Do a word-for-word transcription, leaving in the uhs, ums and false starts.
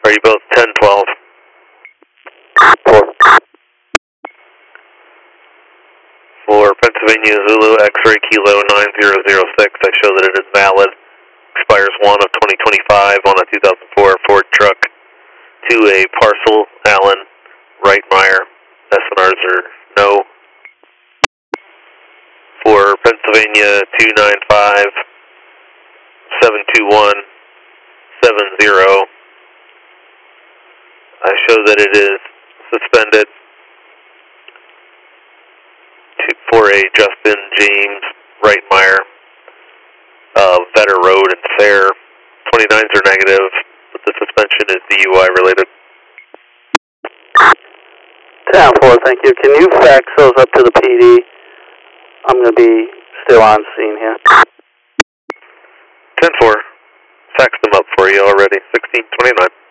Are you both ten twelve? four. For Pennsylvania Zulu X-ray Kilo nine zero zero six, I show that it is valid. Expires one of twenty twenty-five on a two thousand four Ford truck to a parcel, Allen, Reitmeyer. S N Rs are no. For Pennsylvania two nine five seven two one seven zero, I show that it is suspended to, for a Justin James Reitmeyer, uh, Vetter Road in Sayre. twenty-nines are negative, but the suspension is D U I related. ten four, thank you. Can you fax those up to the P D? I'm going to be still on scene here. ten four, faxed them up for you already, sixteen twenty-nine.